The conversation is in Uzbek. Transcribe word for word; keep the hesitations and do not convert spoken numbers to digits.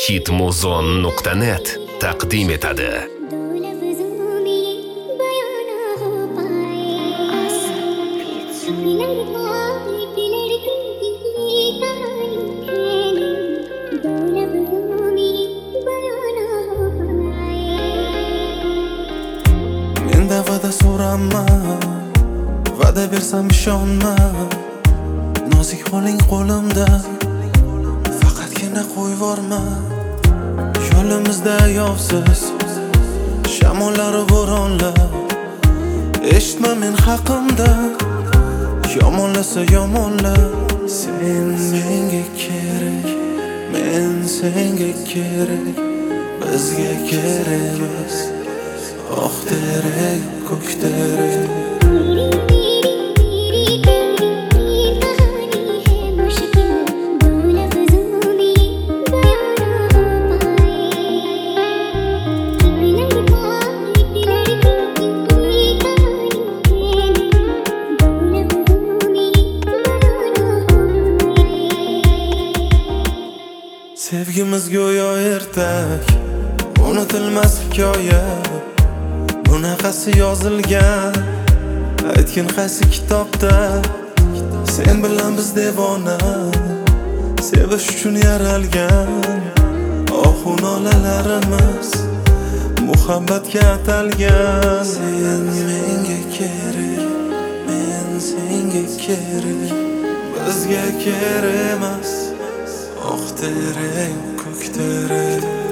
hitmuzon nuqta net taqdim etadi. Menda va'da so'rama, va'da bersam ishonma. Nozik qo'ling qo'limda, faqatgina qo'yvorma. Yo'limizda yovsiz shamollar bo'ronlar, eshitma men haqimda. Yomonlasa yomonlar, sen menga kerak, men senga kerak. Bizga kerak emas oq terek, ko'k terek. Sevgimiz go'yo ertak, unutilmas hikoya. Bunaqasi yozilgan, aytgin qaysi kitobda. Sen bilan biz devona, sevish uchun yaralgan. Ohu nolalarimiz muhabbatga atalgan. Sen menga kerak, men senga kerak. Bizga kerak emas oq terek, ko'k terek.